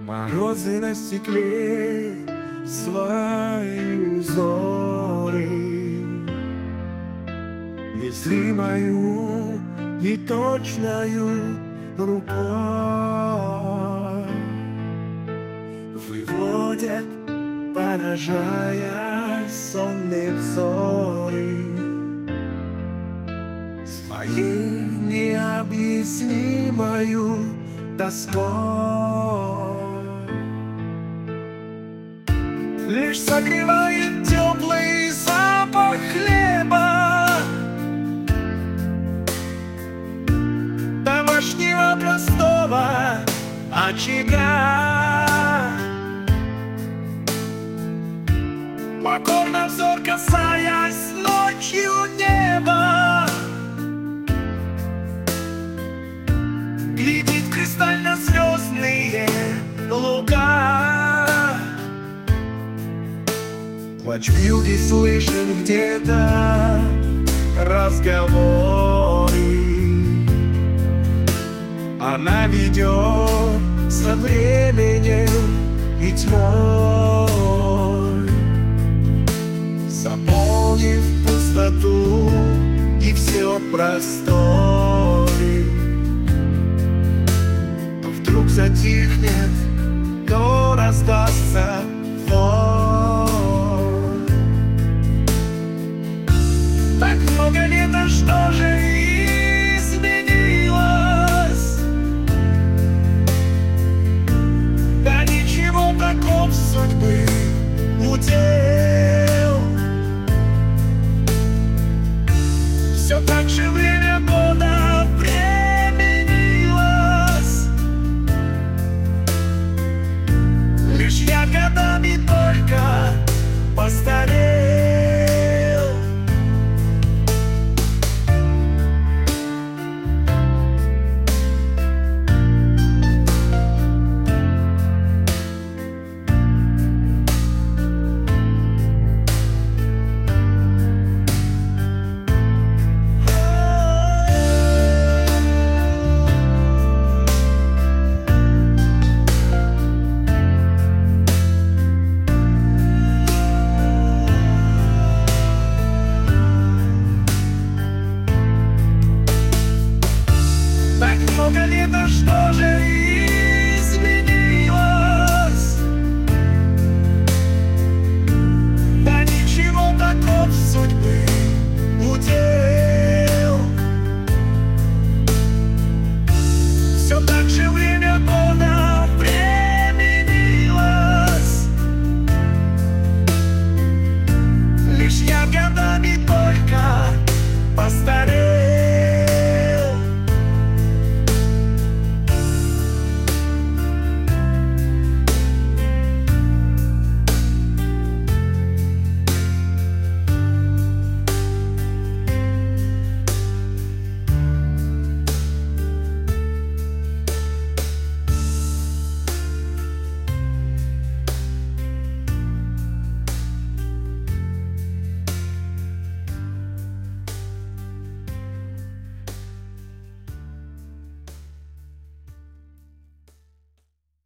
Морозы на стекле свои узоры, везли мою неточную рукой, выводят, поражая сонные взоры своей необъяснимою тоской. Лишь согревает теплый запах хлеба, домашнего простого очага. Покорно взор касаясь ночью неба, глядит кристально-звездные луга. Плач Билди слышен где-то разговоры, она ведет со временем и тьмой, заполнив пустоту и все просторы. То вдруг затихнет, то раздастся вой.